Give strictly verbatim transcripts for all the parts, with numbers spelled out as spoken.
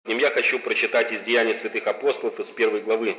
Я хочу прочитать из Деяний святых апостолов из первой главы.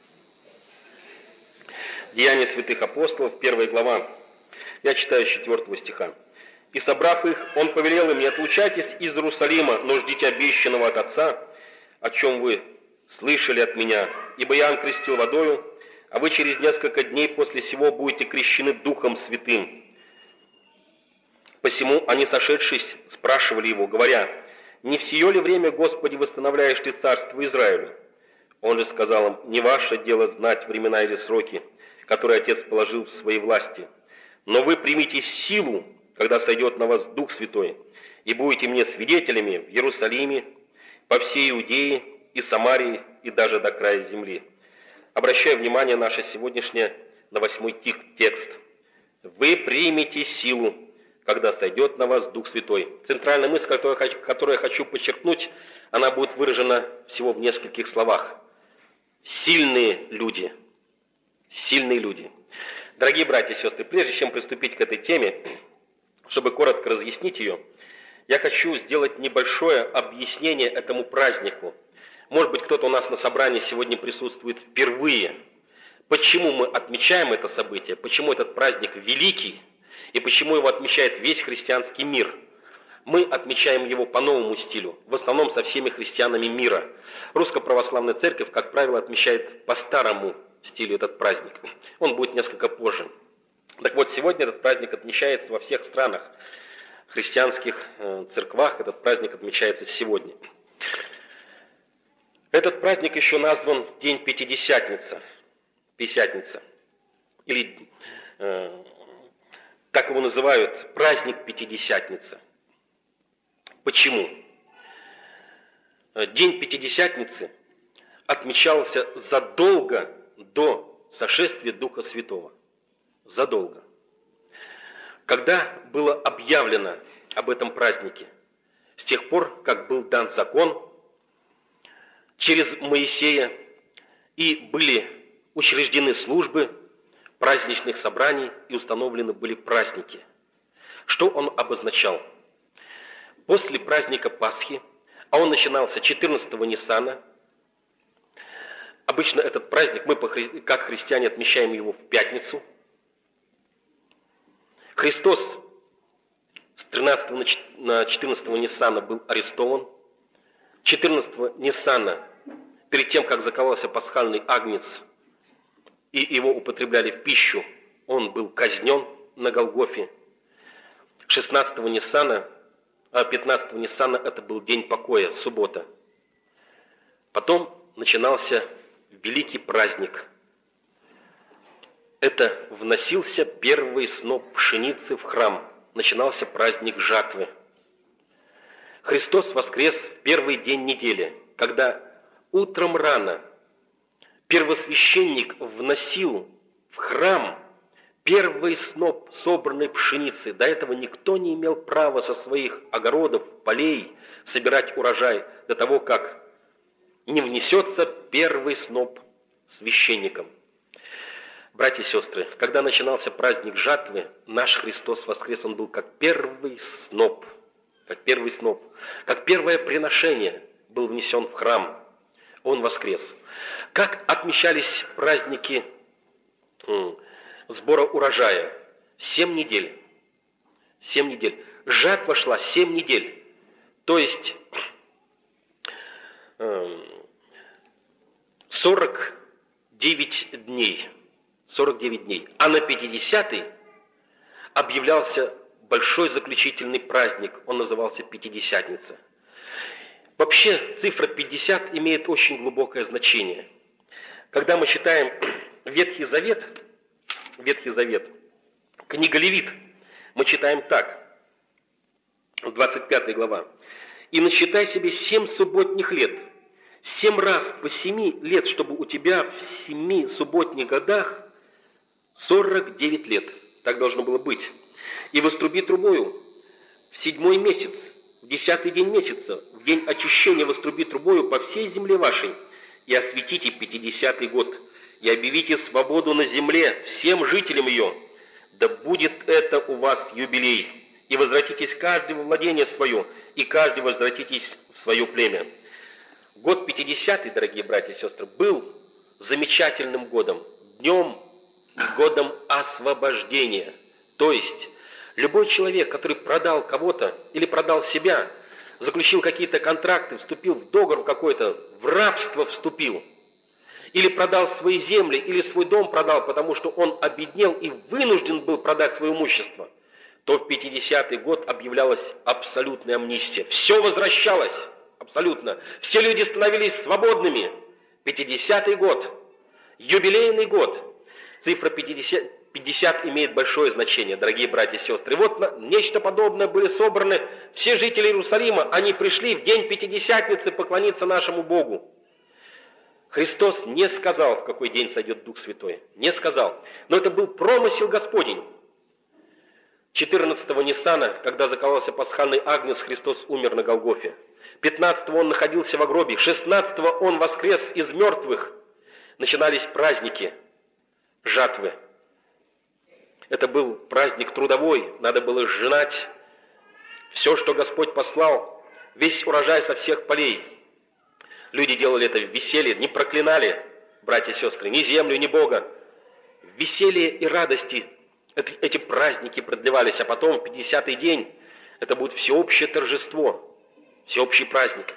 Деяния святых апостолов, первая глава. Я читаю с четвертого стиха. «И, собрав их, он повелел им: не отлучайтесь из Иерусалима, но ждите обещанного от Отца, о чем вы слышали от меня. Ибо Иоанн крестил водою, а вы через несколько дней после сего будете крещены Духом Святым». Посему они, сошедшись, спрашивали его, говоря: «Не в сие ли время, Господи, восстановляешь ты царство Израилю?» Он же сказал им: «Не ваше дело знать времена или сроки, которые Отец положил в своей власти. Но вы примите силу, когда сойдет на вас Дух Святой, и будете мне свидетелями в Иерусалиме, по всей Иудее и Самарии, и даже до края земли». Обращаю внимание наше сегодняшнее на восьмой текст. «Вы примете силу, когда сойдет на вас Дух Святой». Центральная мысль, которую, которую я хочу подчеркнуть, она будет выражена всего в нескольких словах. Сильные люди. Сильные люди. Дорогие братья и сестры, прежде чем приступить к этой теме, чтобы коротко разъяснить ее, я хочу сделать небольшое объяснение этому празднику. Может быть, кто-то у нас на собрании сегодня присутствует впервые. Почему мы отмечаем это событие? Почему этот праздник великий? И почему его отмечает весь христианский мир? Мы отмечаем его по новому стилю, в основном со всеми христианами мира. Русско-православная церковь, как правило, отмечает по старому стилю этот праздник. Он будет несколько позже. Так вот, сегодня этот праздник отмечается во всех странах. В христианских церквах этот праздник отмечается сегодня. Этот праздник еще назван День Пятидесятницы. Пятидесятница. Или... Э, Так его называют, праздник Пятидесятницы. Почему? День Пятидесятницы отмечался задолго до сошествия Духа Святого. Задолго. Когда было объявлено об этом празднике? С тех пор, как был дан закон через Моисея, и были учреждены службы праздничных собраний, и установлены были праздники. Что он обозначал? После праздника Пасхи, а он начинался четырнадцатого Ниссана, обычно этот праздник мы, как христиане, отмечаем его в пятницу. Христос с тринадцатого на четырнадцатого Ниссана был арестован. четырнадцатого Ниссана, перед тем, как закололся пасхальный агнец, и его употребляли в пищу, он был казнен на Голгофе. шестнадцатого Ниссана, а пятнадцатого Ниссана это был день покоя, суббота. Потом начинался великий праздник. Это вносился первый сноп пшеницы в храм. Начинался праздник жатвы. Христос воскрес в первый день недели, когда утром рано первосвященник вносил в храм первый сноп собранной пшеницы. До этого никто не имел права со своих огородов, полей собирать урожай до того, как не внесется первый сноп священником. Братья и сестры, когда начинался праздник жатвы, наш Христос воскрес, он был как первый сноп, как первый сноп, как первое приношение был внесен в храм. Он воскрес. Как отмечались праздники сбора урожая? Семь недель. Семь недель. Жатва шла семь недель. То есть сорок девять дней. сорок девять дней. А на пятидесятый объявлялся большой заключительный праздник. Он назывался Пятидесятница. Вообще, цифра пятьдесят имеет очень глубокое значение. Когда мы читаем Ветхий Завет, Ветхий Завет, книга Левит, мы читаем так, двадцать пятая глава. «И насчитай себе семь субботних лет, семь раз по семи лет, чтобы у тебя в семи субботних годах сорок девять лет». Так должно было быть. «И воструби трубою в седьмой месяц, в десятый день месяца, в день очищения воструби трубою по всей земле вашей, и осветите пятидесятый год, и объявите свободу на земле всем жителям ее. Да будет это у вас юбилей, и возвратитесь каждый во владение свое, и каждый возвратитесь в свое племя». Год пятидесятый, дорогие братья и сестры, был замечательным годом, днем и годом освобождения. То есть любой человек, который продал кого-то или продал себя, заключил какие-то контракты, вступил в договор какой-то, в рабство вступил, или продал свои земли, или свой дом продал, потому что он обеднел и вынужден был продать свое имущество, то в пятидесятый год объявлялась абсолютная амнистия. Все возвращалось абсолютно. Все люди становились свободными. пятидесятый год, юбилейный год. Цифра пятьдесят, пятьдесят имеет большое значение, дорогие братья и сестры. И вот на нечто подобное были собраны все жители Иерусалима. Они пришли в день Пятидесятницы поклониться нашему Богу. Христос не сказал, в какой день сойдет Дух Святой. Не сказал. Но это был промысел Господень. четырнадцатого Ниссана, когда закололся пасхальный агнец, Христос умер на Голгофе. пятнадцатого он находился в гробе. шестнадцатого он воскрес из мертвых. Начинались праздники, жатвы. Это был праздник трудовой. Надо было сжинать все, что Господь послал, весь урожай со всех полей. Люди делали это в веселье, не проклинали, братья и сестры, ни землю, ни Бога. В веселье и радости эти праздники продлевались, а потом в пятидесятый день это будет всеобщее торжество, всеобщий праздник.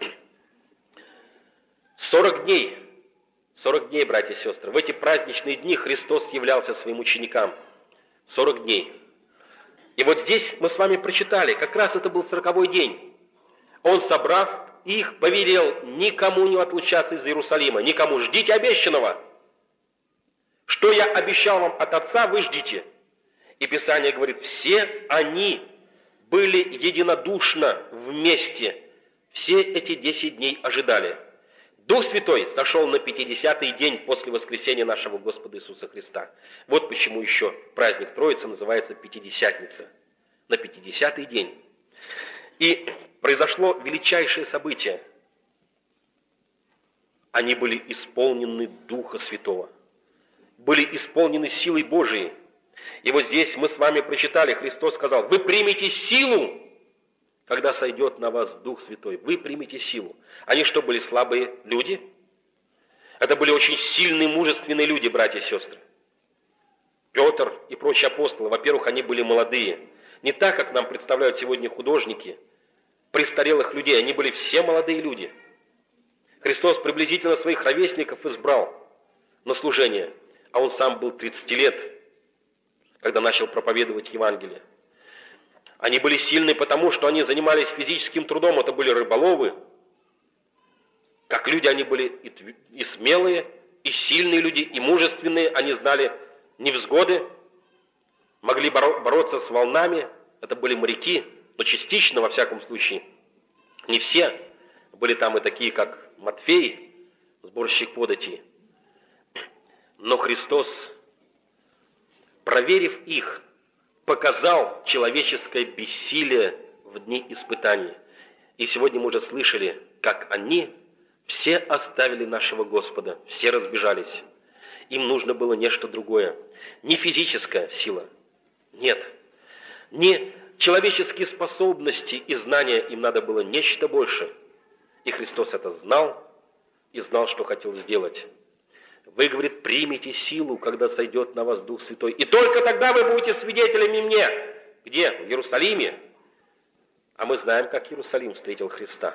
Сорок дней, сорок дней, братья и сестры, в эти праздничные дни Христос являлся своим ученикам. Сорок дней. И вот здесь мы с вами прочитали, как раз это был сороковой день. Он, собрав их, повелел никому не отлучаться из Иерусалима, никому. Ждите обещанного. Что я обещал вам от Отца, вы ждите. И Писание говорит, все они были единодушно вместе. Все эти десять дней ожидали. Дух Святой сошел на пятидесятый день после воскресения нашего Господа Иисуса Христа. Вот почему еще праздник Троицы называется Пятидесятница. На пятидесятый день. И произошло величайшее событие. Они были исполнены Духа Святого. Были исполнены силой Божией. И вот здесь мы с вами прочитали, Христос сказал, вы примете силу, когда сойдет на вас Дух Святой. Вы примете силу. Они что, были слабые люди? Это были очень сильные, мужественные люди, братья и сестры. Петр и прочие апостолы, во-первых, они были молодые. Не так, как нам представляют сегодня художники, престарелых людей. Они были все молодые люди. Христос приблизительно своих ровесников избрал на служение, а он сам был тридцати лет, когда начал проповедовать Евангелие. Они были сильны потому, что они занимались физическим трудом, это были рыболовы. Как люди они были и, и смелые, и сильные люди, и мужественные, они знали невзгоды, могли боро- бороться с волнами, это были моряки, но частично, во всяком случае, не все. Были там и такие, как Матфей, сборщик податей. Но Христос, проверив их, показал человеческое бессилие в дни испытаний. И сегодня мы уже слышали, как они все оставили нашего Господа, все разбежались. Им нужно было нечто другое. Не физическая сила, нет. Не человеческие способности и знания, им надо было нечто большее. И Христос это знал и знал, что хотел сделать. Вы, говорит, примите силу, когда сойдет на вас Дух Святой. И только тогда вы будете свидетелями мне. Где? В Иерусалиме. А мы знаем, как Иерусалим встретил Христа.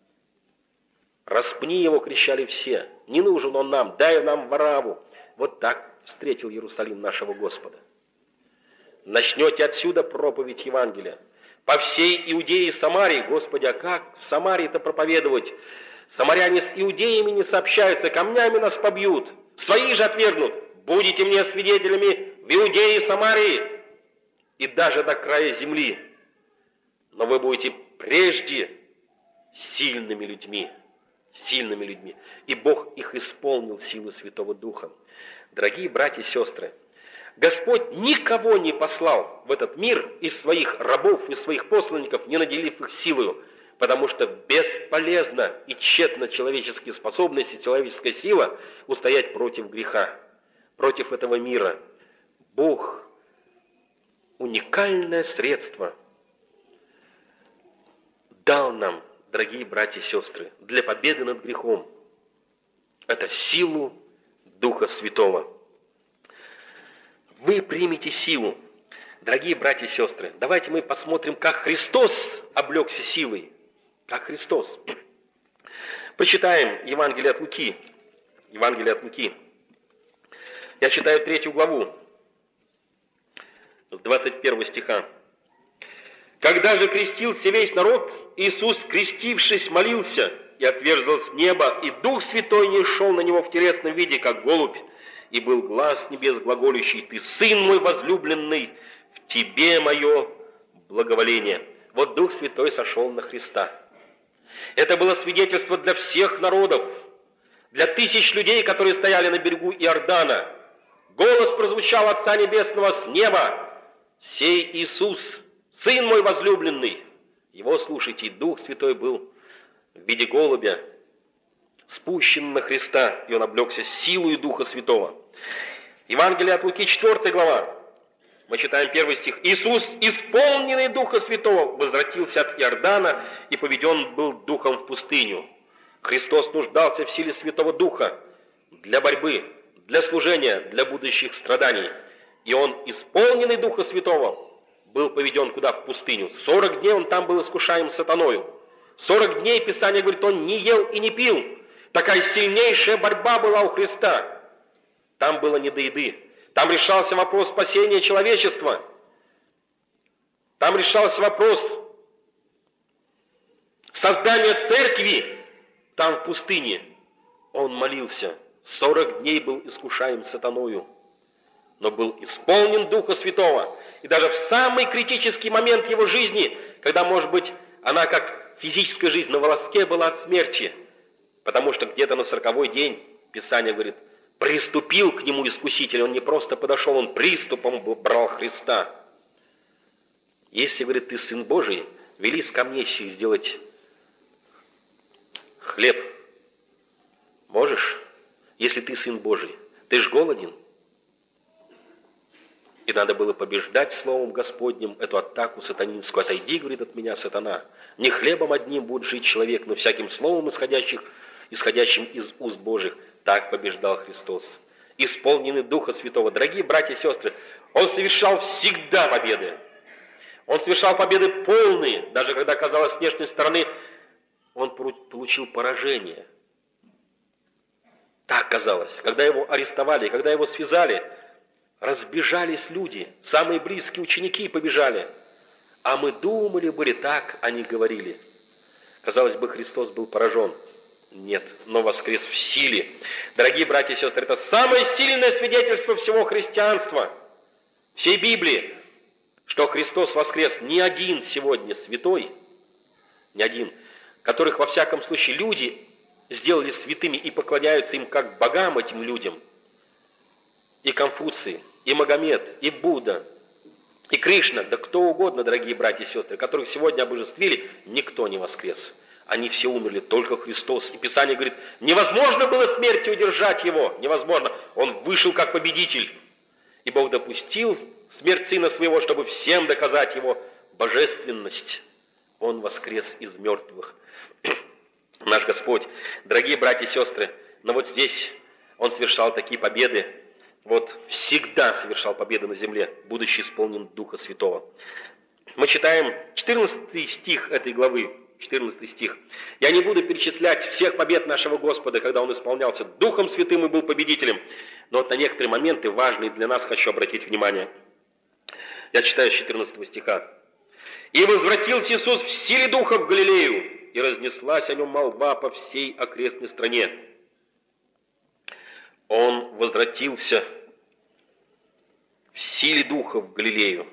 «Распни его!» — кричали все. «Не нужен он нам, дай нам Варавву!» Вот так встретил Иерусалим нашего Господа. Начнете отсюда проповедь Евангелия. По всей Иудее и Самарии. Господи, а как в Самарии-то проповедовать? Самаряне с иудеями не сообщаются, камнями нас побьют. Свои же отвергнут. Будете мне свидетелями в Иудее и Самарии и даже до края земли. Но вы будете прежде сильными людьми. Сильными людьми. И Бог их исполнил силу Святого Духа. Дорогие братья и сестры, Господь никого не послал в этот мир из своих рабов, из своих посланников, не наделив их силою, потому что бесполезно и тщетно человеческие способности, человеческая сила устоять против греха, против этого мира. Бог уникальное средство дал нам, дорогие братья и сестры, для победы над грехом. Это силу Духа Святого. Вы примете силу. Дорогие братья и сестры, давайте мы посмотрим, как Христос облегся силой. Как Христос. Почитаем Евангелие от Луки. Евангелие от Луки. Я читаю третью главу, с двадцать первого стиха. «Когда же крестился весь народ, Иисус, крестившись, молился, и отверзлось небо, и Дух Святой не шел на него в телесном виде, как голубь, и был глас с небес глаголющий: Ты, Сын мой возлюбленный, в Тебе мое благоволение». Вот Дух Святой сошел на Христа. Это было свидетельство для всех народов, для тысяч людей, которые стояли на берегу Иордана. Голос прозвучал Отца Небесного с неба: «Сей Иисус, Сын мой возлюбленный». Его слушайте, Дух Святой был в виде голубя спущен на Христа, и он облегся силою Духа Святого. Евангелие от Луки, четвёртая глава. Мы читаем первый стих. «Иисус, исполненный Духа Святого, возвратился от Иордана и поведен был Духом в пустыню». Христос нуждался в силе Святого Духа для борьбы, для служения, для будущих страданий. И Он, исполненный Духа Святого, был поведен куда? В пустыню. Сорок дней Он там был искушаем сатаною. Сорок дней, Писание говорит, Он не ел и не пил. Такая сильнейшая борьба была у Христа. Там было не до еды. Там решался вопрос спасения человечества. Там решался вопрос создания церкви. Там в пустыне Он молился. Сорок дней был искушаем сатаною, но был исполнен Духа Святого. И даже в самый критический момент его жизни, когда, может быть, она как физическая жизнь на волоске была от смерти, потому что где-то на сороковой день, Писание говорит, приступил к нему искуситель. Он не просто подошел, он приступом брал Христа. Если, говорит, ты Сын Божий, вели с камней сих сделать хлеб. Можешь? Если ты Сын Божий, ты ж голоден. И надо было побеждать Словом Господним эту атаку сатанинскую. «Отойди, — говорит, — от меня, сатана. Не хлебом одним будет жить человек, но всяким словом, исходящих, исходящим из уст Божьих». Так побеждал Христос. Исполненный Духа Святого. Дорогие братья и сестры, Он совершал всегда победы. Он совершал победы полные. Даже когда, казалось, с внешней стороны Он получил поражение. Так казалось. Когда Его арестовали, когда Его связали, разбежались люди, самые близкие ученики побежали. А мы думали, были так, они говорили. Казалось бы, Христос был поражен. Нет, но воскрес в силе. Дорогие братья и сестры, это самое сильное свидетельство всего христианства, всей Библии, что Христос воскрес. Ни один сегодня святой, ни один, которых во всяком случае люди сделали святыми и поклоняются им как богам, этим людям, и Конфуций, и Магомед, и Будда, и Кришна, да кто угодно, дорогие братья и сестры, которых сегодня обожествили, никто не воскрес. Они все умерли, только Христос. И Писание говорит, невозможно было смерти удержать Его, невозможно. Он вышел как победитель. И Бог допустил смерть Сына Своего, чтобы всем доказать Его божественность. Он воскрес из мертвых. Наш Господь, дорогие братья и сестры, но вот здесь Он совершал такие победы, вот всегда совершал победы на земле, будучи исполнен Духа Святого. Мы читаем четырнадцатый стих этой главы, четырнадцатый стих. «Я не буду перечислять всех побед нашего Господа, когда Он исполнялся Духом Святым и был победителем, но вот на некоторые моменты, важные для нас, хочу обратить внимание». Я читаю с четырнадцатого стиха. «И возвратился Иисус в силе Духа в Галилею, и разнеслась о Нем молва по всей окрестной стране». Он возвратился в силе Духа в Галилею.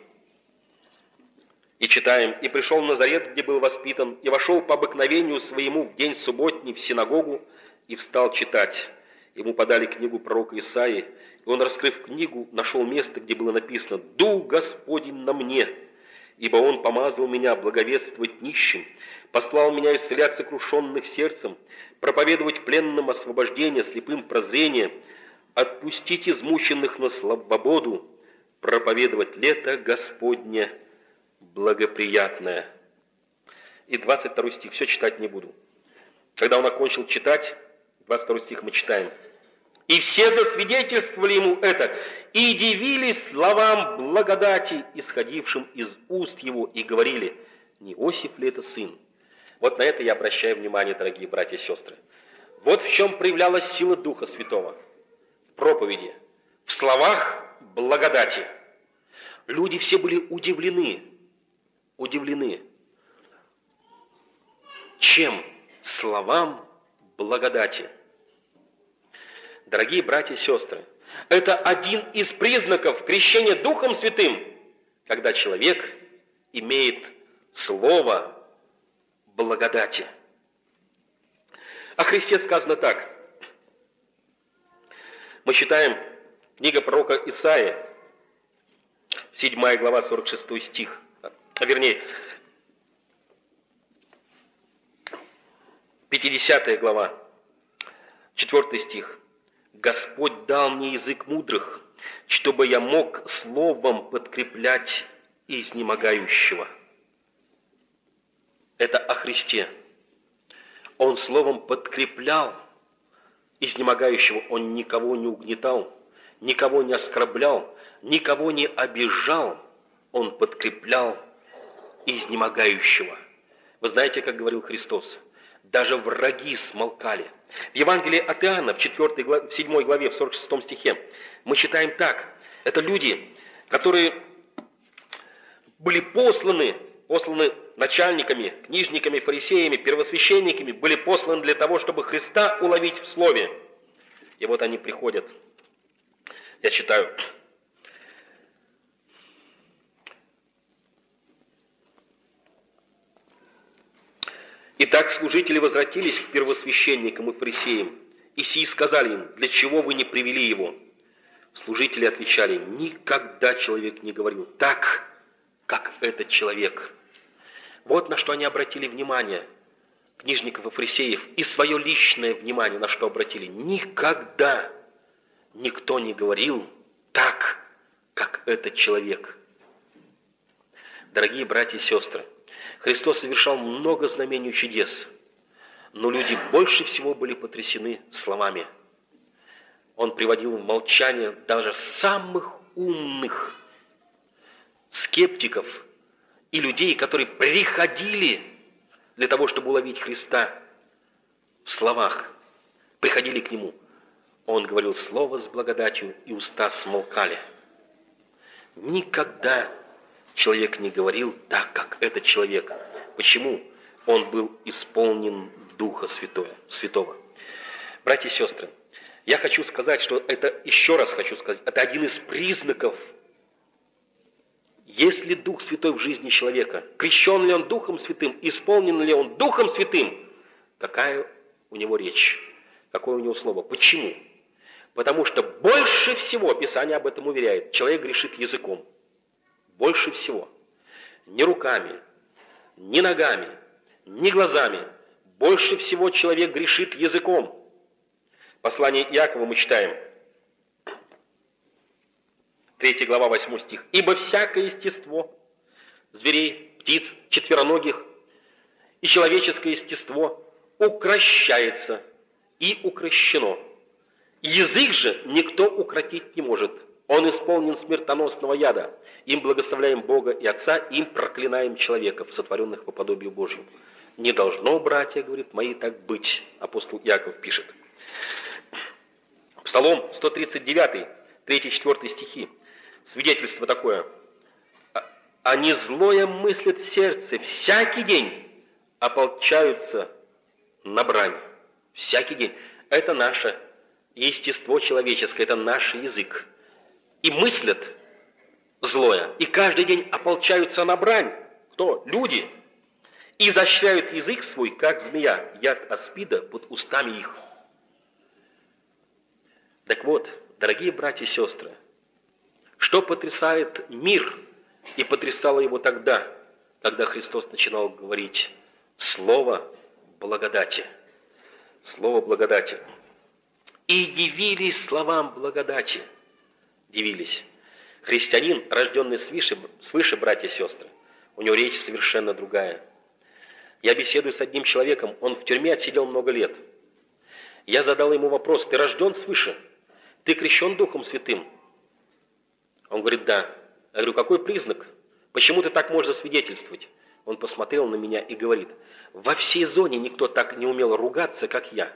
И читаем, «И пришел в Назарет, где был воспитан, и вошел по обыкновению своему в день субботний в синагогу, и встал читать. Ему подали книгу пророка Исаии, и он, раскрыв книгу, нашел место, где было написано: «Дух Господень на мне, ибо Он помазал меня благовествовать нищим, послал меня исцелять сокрушенных сердцем, проповедовать пленным освобождение, слепым прозрение, отпустить измученных на свободу, проповедовать лето Господне благоприятное». и двадцать второй стих. Все читать не буду. Когда он окончил читать, двадцать второй стих мы читаем. «И все засвидетельствовали ему это, и дивились словам благодати, исходившим из уст его, и говорили, не Иосиф ли это сын?» Вот на это я обращаю внимание, дорогие братья и сестры. Вот в чем проявлялась сила Духа Святого. В проповеди, в словах благодати. Люди все были удивлены. Удивлены. Чем? Словам благодати. Дорогие братья и сестры, это один из признаков крещения Духом Святым, когда человек имеет слово благодати. О Христе сказано так. Мы читаем книга пророка Исаии, седьмая глава, сорок шестой стих. А вернее, пятидесятая глава, четвёртый стих. «Господь дал мне язык мудрых, чтобы я мог словом подкреплять изнемогающего». Это о Христе. Он словом подкреплял изнемогающего. Он никого не угнетал, никого не оскорблял, никого не обижал. Он подкреплял изнемогающего. Вы знаете, как говорил Христос? Даже враги смолкали. В Евангелии от Иоанна, в, четвёртой главе, в седьмой главе, в сорок шестом стихе, мы читаем так. Это люди, которые были посланы, посланы начальниками, книжниками, фарисеями, первосвященниками, были посланы для того, чтобы Христа уловить в слове. И вот они приходят. Я читаю. Итак, служители возвратились к первосвященникам и фарисеям, и сии сказали им, для чего вы не привели его? Служители отвечали, никогда человек не говорил так, как этот человек. Вот на что они обратили внимание, книжников и фарисеев, и свое личное внимание на что обратили. Никогда никто не говорил так, как этот человек. Дорогие братья и сестры, Христос совершал много знамений и чудес, но люди больше всего были потрясены словами. Он приводил в молчание даже самых умных скептиков и людей, которые приходили для того, чтобы уловить Христа в словах, приходили к Нему. Он говорил слово с благодатью, и уста смолкали. Никогда человек не говорил так, как этот человек. Почему? Он был исполнен Духа Святого. Братья и сестры, я хочу сказать, что это, еще раз хочу сказать, это один из признаков, есть ли Дух Святой в жизни человека, крещен ли он Духом Святым, исполнен ли он Духом Святым, какая у него речь, какое у него слово. Почему? Потому что больше всего, Писание об этом уверяет, человек грешит языком. Больше всего. Не руками, не ногами, не глазами. Больше всего человек грешит языком. Послание Иакова мы читаем. третья глава, восьмой стих. «Ибо всякое естество зверей, птиц, четвероногих и человеческое естество укрощается и укрощено. Язык же никто укротить не может. Он исполнен смертоносного яда. Им благословляем Бога и Отца, им проклинаем человеков, сотворенных по подобию Божьему». Не должно, братья, говорит, мои, так быть, апостол Иаков пишет. Псалом сто тридцать девять, три-четыре стихи. Свидетельство такое. «Они злое мыслят в сердце, всякий день ополчаются на брань». Всякий день. Это наше естество человеческое, это наш язык. И мыслят злое, и каждый день ополчаются на брань. Кто? Люди. И изощряют язык свой, как змея, яд аспида под устами их. Так вот, дорогие братья и сестры, что потрясает мир и потрясало его тогда, когда Христос начинал говорить слово благодати. Слово благодати. И дивились словам благодати. Дивились. Христианин, рожденный свыше, свыше, братья и сестры, у него речь совершенно другая. Я беседую с одним человеком, он в тюрьме отсидел много лет. Я задал ему вопрос: ты рожден свыше? Ты крещен Духом Святым? Он говорит: да. Я говорю: какой признак? Почему ты так можешь засвидетельствовать? Он посмотрел на меня и говорит: во всей зоне никто так не умел ругаться, как я.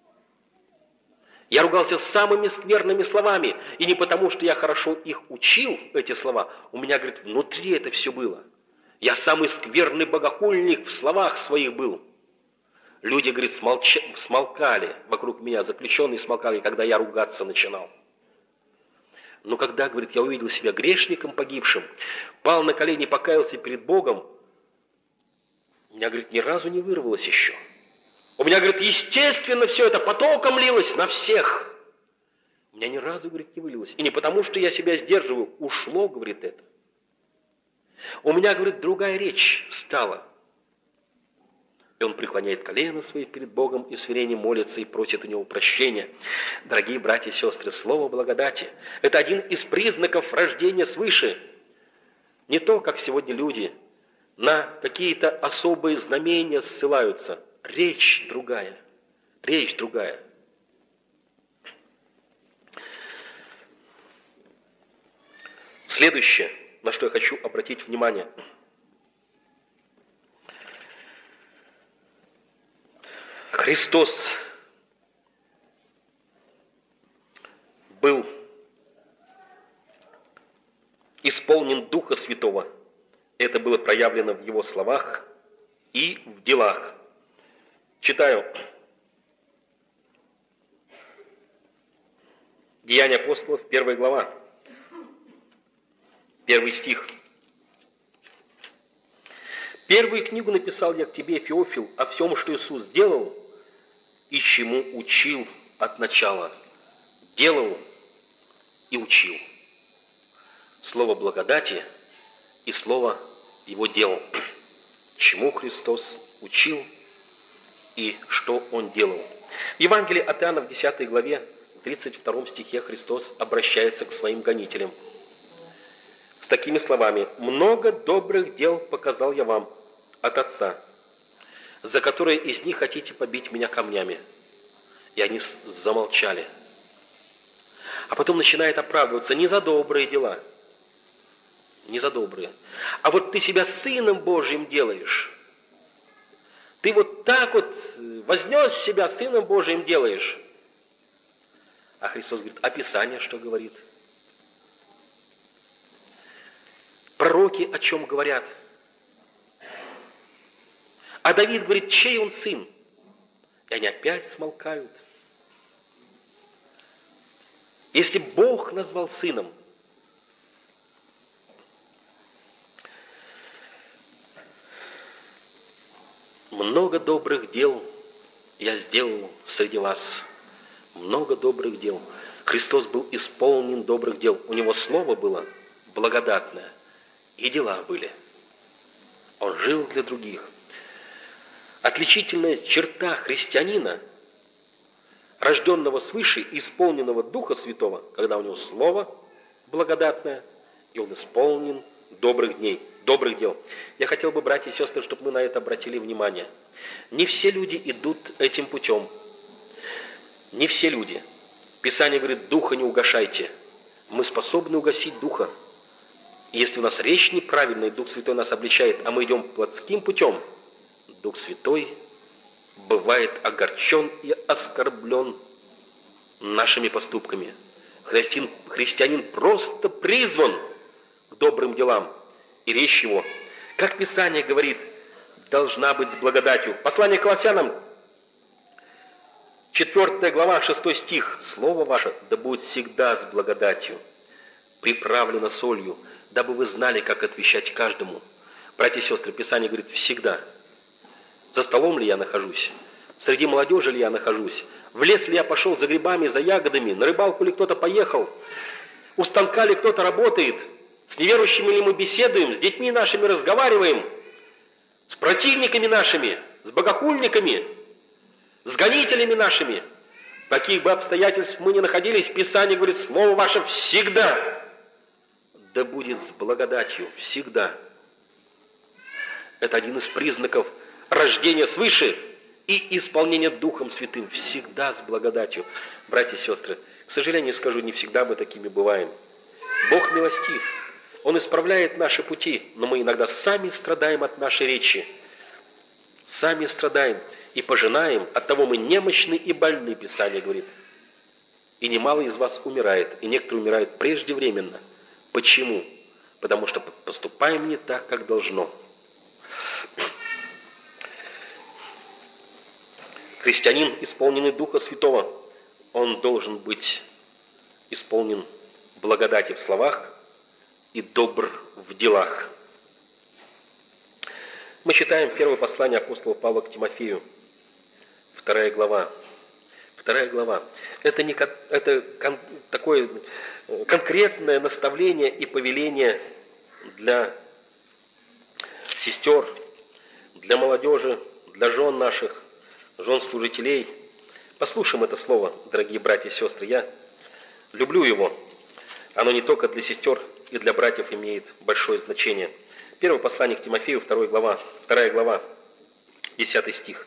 Я ругался самыми скверными словами, и не потому, что я хорошо их учил, эти слова. У меня, говорит, внутри это все было. Я самый скверный богохульник в словах своих был. Люди, говорит, смолча... смолкали вокруг меня, заключенные смолкали, когда я ругаться начинал. Но когда, говорит, я увидел себя грешником погибшим, пал на колени, покаялся перед Богом, у меня, говорит, ни разу не вырвалось еще. У меня, говорит, естественно, все это потоком лилось на всех. У меня ни разу, говорит, не вылилось. И не потому, что я себя сдерживаю, ушло, говорит, это. У меня, говорит, другая речь стала. И он преклоняет колено свои перед Богом и в смирении молится и просит у него прощения. Дорогие братья и сестры, слово благодати – это один из признаков рождения свыше. Не то, как сегодня люди на какие-то особые знамения ссылаются. Речь другая. Речь другая. Следующее, на что я хочу обратить внимание. Христос был исполнен Духа Святого. Это было проявлено в Его словах и в делах. Читаю. Деяния апостолов, первая глава, первый стих. «Первую книгу написал я к тебе, Феофил, о всем, что Иисус сделал и чему учил от начала. Делал и учил». Слово благодати и слово Его дел. Чему Христос учил и что Он делал. В Евангелии от Иоанна в десятой главе, в тридцать втором стихе Христос обращается к своим гонителям с такими словами: «Много добрых дел показал я вам от Отца, за которые из них хотите побить меня камнями». И они замолчали. А потом начинает оправдываться: не за добрые дела, не за добрые, а вот ты себя Сыном Божьим делаешь. Ты вот так вот вознес себя, Сыном Божиим делаешь. А Христос говорит: а Писание что говорит? Пророки о чем говорят? А Давид говорит: чей он сын? И они опять смолкают. Если Бог назвал сыном, много добрых дел я сделал среди вас. Много добрых дел. Христос был исполнен добрых дел. У Него слово было благодатное. И дела были. Он жил для других. Отличительная черта христианина, рожденного свыше, исполненного Духа Святого, когда у него слово благодатное, и он исполнен добрых дней, добрых дел. Я хотел бы, братья и сестры, чтобы мы на это обратили внимание. Не все люди идут этим путем. Не все люди. Писание говорит: духа не угашайте. Мы способны угасить духа. И если у нас речь неправильная, Дух Святой нас обличает, а мы идем плотским путем, Дух Святой бывает огорчен и оскорблен нашими поступками. Христиан, христианин просто призван к добрым делам. И речь его, как Писание говорит, должна быть с благодатью. Послание к Колоссянам, четвёртая глава, шестой стих. «Слово ваше да будет всегда с благодатью, приправлено солью, дабы вы знали, как отвечать каждому». Братья и сестры, Писание говорит: всегда. За столом ли я нахожусь? Среди молодежи ли я нахожусь? В лес ли я пошел за грибами, за ягодами? На рыбалку ли кто-то поехал? У станка ли кто-то работает? С неверующими ли мы беседуем? С детьми нашими разговариваем? С противниками нашими? С богохульниками? С гонителями нашими? В каких бы обстоятельствах мы ни находились, Писание говорит: слово ваше всегда да будет с благодатью. Всегда. Это один из признаков рождение свыше и исполнение Духом Святым, всегда с благодатью. Братья и сестры, к сожалению, скажу, не всегда мы такими бываем. Бог милостив, Он исправляет наши пути, но мы иногда сами страдаем от нашей речи, сами страдаем и пожинаем, оттого мы немощны и больны, Писание говорит. И немало из вас умирает, и некоторые умирают преждевременно. Почему? Потому что поступаем не так, как должно. Христианин, исполненный Духа Святого, он должен быть исполнен благодати в словах и добр в делах. Мы читаем первое послание апостола Павла к Тимофею, вторая глава. Вторая глава. Это, не, это кон, такое конкретное наставление и повеление для сестер, для молодежи, для жен наших, жен служителей. Послушаем это слово, дорогие братья и сестры. Я люблю его. Оно не только для сестер и для братьев имеет большое значение. Первое послание к Тимофею, вторая глава, вторая глава, десятый стих.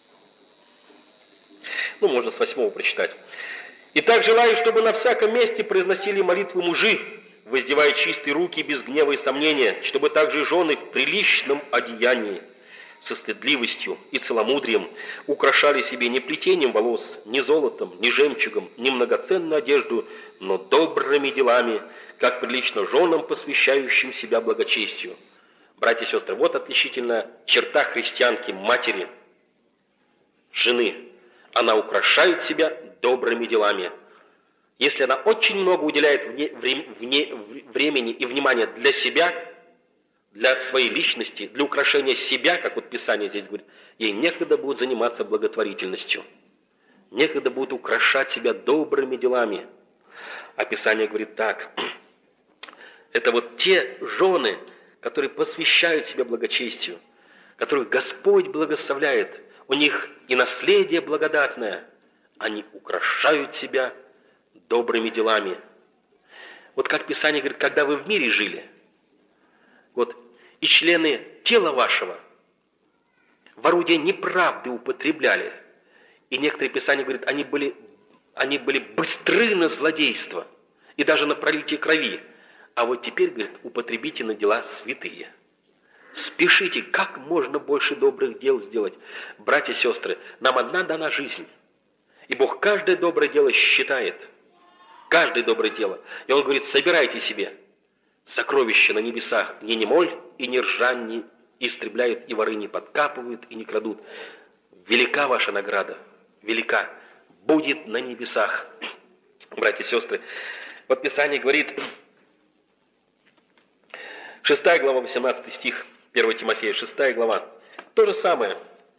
Ну, можно с восьмого прочитать. «Итак, желаю, чтобы на всяком месте произносили молитвы мужи, воздевая чистые руки без гнева и сомнения, чтобы также жены в приличном одеянии, со стыдливостью и целомудрием украшали себе не плетением волос, не золотом, не жемчугом, не многоценную одежду, но добрыми делами, как прилично женам, посвящающим себя благочестию». Братья и сестры, вот отличительная черта христианки, матери, жены. Она украшает себя добрыми делами. Если она очень много уделяет вне, вне, времени и внимания для себя, для своей личности, для украшения себя, как вот Писание здесь говорит, ей некогда будет заниматься благотворительностью. Некогда будет украшать себя добрыми делами. А Писание говорит так. Это вот те жены, которые посвящают себя благочестию, которых Господь благословляет. У них и наследие благодатное. Они украшают себя добрыми делами. Вот как Писание говорит, когда вы в мире жили, вот, и члены тела вашего в орудие неправды употребляли. И некоторые Писания говорят, они были, они были быстры на злодейство и даже на пролитие крови. А вот теперь, говорит, употребите на дела святые. Спешите, как можно больше добрых дел сделать. Братья и сестры, нам одна дана жизнь. И Бог каждое доброе дело считает. Каждое доброе дело. И Он говорит, собирайте себе сокровища на небесах, где ни моль и ни ржа не истребляют, и воры не подкапывают, и не крадут. Велика ваша награда, велика, будет на небесах. Братья и сестры, вот Писание говорит, шестая глава, восемнадцатый стих, первое Тимофея, шестая глава, то же самое.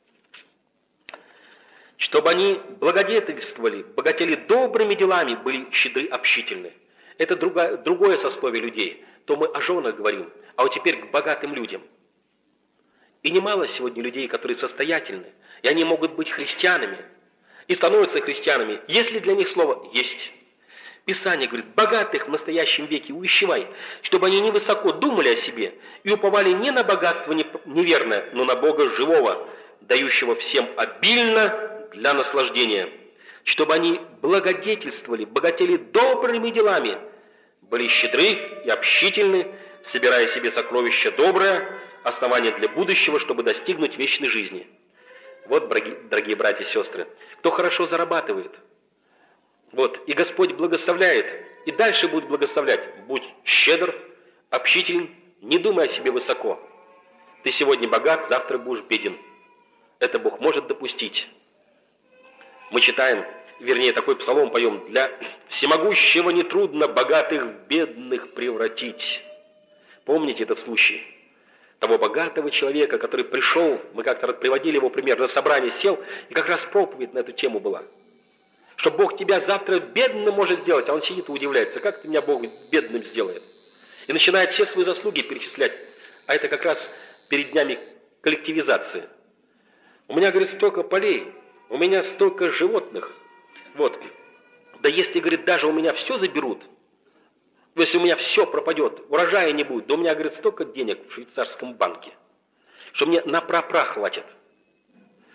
Чтобы они благодетельствовали, богатели добрыми делами, были щедры, общительны. Это другое, другое сословие людей. То мы о женах говорим, а вот теперь к богатым людям. И немало сегодня людей, которые состоятельны, и они могут быть христианами, и становятся христианами, если для них слово «есть». Писание говорит, богатых в настоящем веке увещевай, чтобы они невысоко думали о себе и уповали не на богатство неверное, но на Бога живого, дающего всем обильно для наслаждения. Чтобы они благодетельствовали, богатели добрыми делами, были щедры и общительны, собирая себе сокровища доброе, основание для будущего, чтобы достигнуть вечной жизни. Вот, дорогие братья и сестры, кто хорошо зарабатывает, вот, и Господь благословляет, и дальше будет благословлять. Будь щедр, общителен, не думай о себе высоко. Ты сегодня богат, завтра будешь беден. Это Бог может допустить. Мы читаем, вернее, такой псалом поем, для всемогущего нетрудно богатых в бедных превратить. Помните этот случай? Того богатого человека, который пришел, мы как-то приводили его пример, на собрание сел, и как раз проповедь на эту тему была. Что Бог тебя завтра бедным может сделать, а он сидит и удивляется, как ты меня Бог бедным сделает. И начинает все свои заслуги перечислять. А это как раз перед днями коллективизации. У меня, говорит, столько полей, у меня столько животных. Вот. Да если, говорит, даже у меня все заберут, если у меня все пропадет, урожая не будет, да у меня, говорит, столько денег в швейцарском банке, что мне на прапра хватит.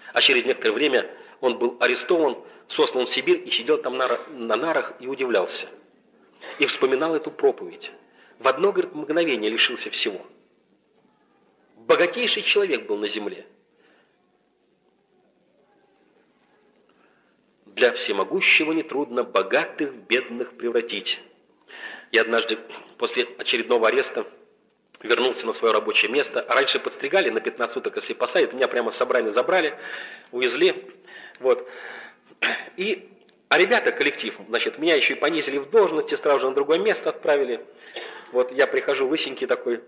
А через некоторое время он был арестован, сослан в Сибирь и сидел там на, на нарах и удивлялся. И вспоминал эту проповедь. В одно, говорит, мгновение лишился всего. Богатейший человек был на земле. Для всемогущего нетрудно богатых в бедных превратить. Я однажды после очередного ареста вернулся на свое рабочее место. А раньше подстригали на пятнадцать суток, если посадят. Меня прямо с собрания забрали, увезли. Вот. И, а ребята, коллектив, значит, меня еще и понизили в должности, сразу же на другое место отправили. Вот я прихожу лысенький такой.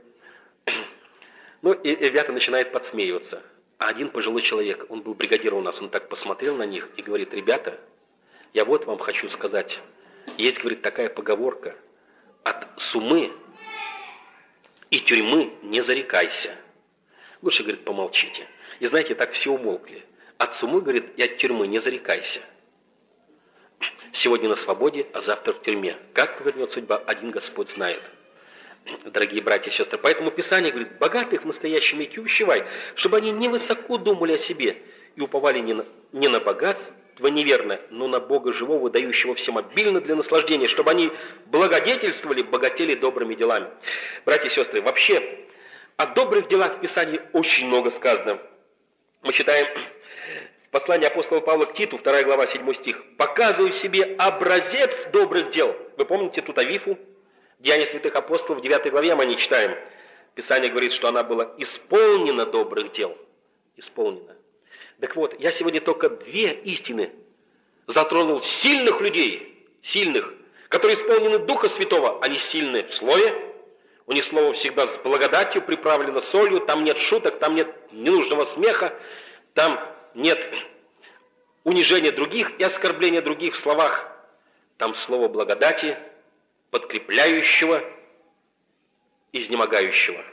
Ну, и ребята начинают подсмеиваться. А один пожилой человек, он был бригадир у нас, он так посмотрел на них и говорит: ребята, я вот вам хочу сказать. Есть, говорит, такая поговорка: от сумы и тюрьмы не зарекайся. Лучше, говорит, помолчите. И знаете, так все умолкли. От сумы, говорит, и от тюрьмы не зарекайся. Сегодня на свободе, а завтра в тюрьме. Как повернет судьба, один Господь знает. Дорогие братья и сестры, поэтому Писание говорит: богатых в настоящем веке увещевай, чтобы они невысоко думали о себе и уповали не на, не на богатство неверное, но на Бога живого, дающего всем обильно для наслаждения, чтобы они благодетельствовали, богатели добрыми делами. Братья и сестры, вообще о добрых делах в Писании очень много сказано. Мы читаем в послании апостола Павла к Титу, вторая глава, седьмой стих: «Показывай себе образец добрых дел». Вы помните тут Авифу? Деяния святых апостолов, в девятой главе мы не читаем. Писание говорит, что она была исполнена добрых дел. Исполнена. Так вот, я сегодня только две истины затронул сильных людей, сильных, которые исполнены Духа Святого. Они сильны в Слове, у них Слово всегда с благодатью, приправлено солью, там нет шуток, там нет ненужного смеха, там нет унижения других и оскорбления других в словах. Там Слово благодати, подкрепляющего, изнемогающего.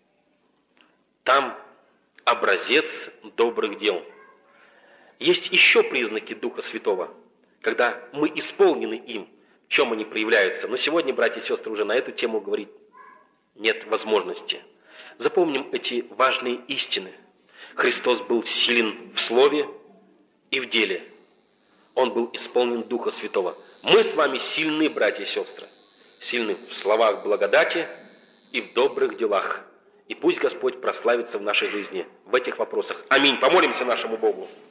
Там образец добрых дел. Есть еще признаки Духа Святого, когда мы исполнены им, в чем они проявляются. Но сегодня, братья и сестры, уже на эту тему говорить нет возможности. Запомним эти важные истины. Христос был силен в слове и в деле. Он был исполнен Духа Святого. Мы с вами сильны, братья и сестры. Сильны в словах благодати и в добрых делах. И пусть Господь прославится в нашей жизни в этих вопросах. Аминь. Помолимся нашему Богу.